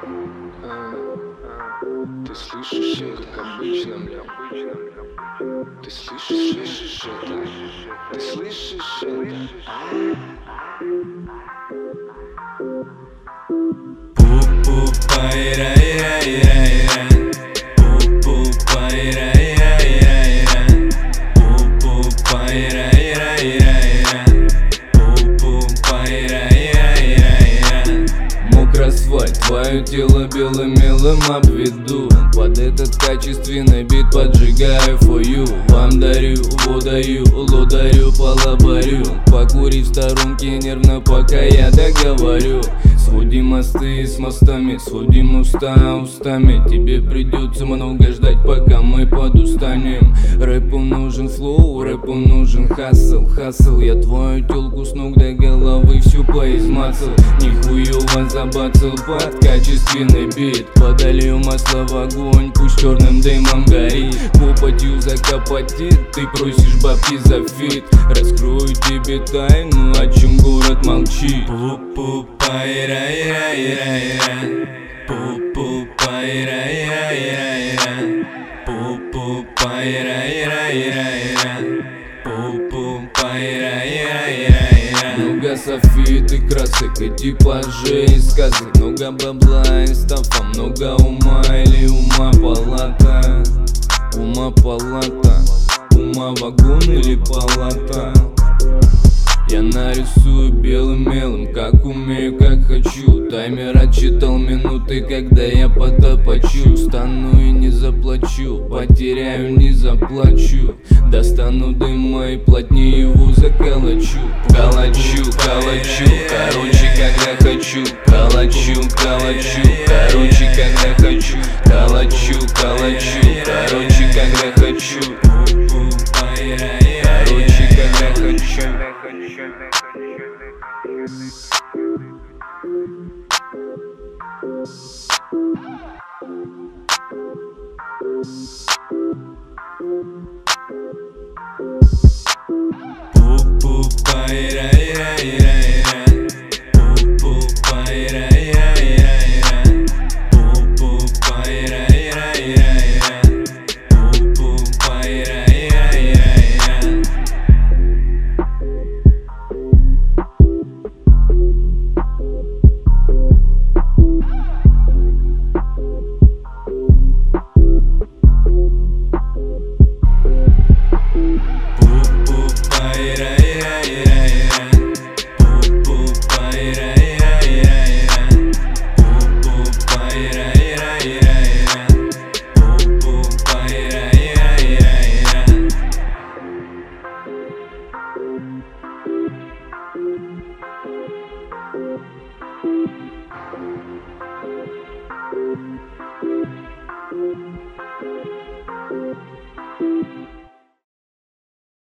Ты слышишь это, как обычно, бля? Ты слышишь это? Ты слышишь это? Пу-пу-пай-рай-рай-рай-рай. Пу-пу-пай-рай-рай-рай-рай. Пу-пу-пай-рай-рай-рай-рай. Пу-пу-пай-рай-рай-рай-рай. Мокрый асфальт, твое тело белым мелом обведу. Под этот качественный бит поджигаю for you. Вам дарю, водаю, лодарю, полобарю. Покурить в сторонке нервно, пока я договорю. Сводим мосты с мостами, сводим уста устами. Тебе придется много ждать, пока мы подустанем. Рэпу нужен флоу, рэпу нужен хасл. Я твою тёлку с ног до головы всю поизмацал. Нихуёво забацал под качественный бит. Подолью масло в огонь, пусть черным дымом горит. Попадью закопотит, ты просишь бабки за фит. Раскрою тебе тайну, о чем город молчит. Пу-пу-пай-рай-рай-рай-рай. Пу-пу-пай-рай-рай-рай-рай. Пу-пу-пай-рай-рай-рай-рай. Пу-пу-пай-рай-рай-рай-рай. Много софит и красок, и типажей, и сказок. Много бабла и стафа, много ума или ума палата. Ума палата, ума вагон или палата. Я нарисую белым мелом, как умею, как хочу. Таймер отчитал минуты, когда я потопочу. Стану и не заплачу, потеряю, не заплачу. Достану дыма и плотнее его заколочу. Калачу, короче, когда хочу. Калачу, короче, когда хочу. Калачу, короче, когда хочу. Короче, когда хочу. Пу-пу-пай-рай-рай-рай-рай. Пу-пу-пай-рай-рай-рай-рай. Пу-пу-пай-рай-рай-рай-рай. Пу-пу-пай-рай-рай-рай-рай. Thank you.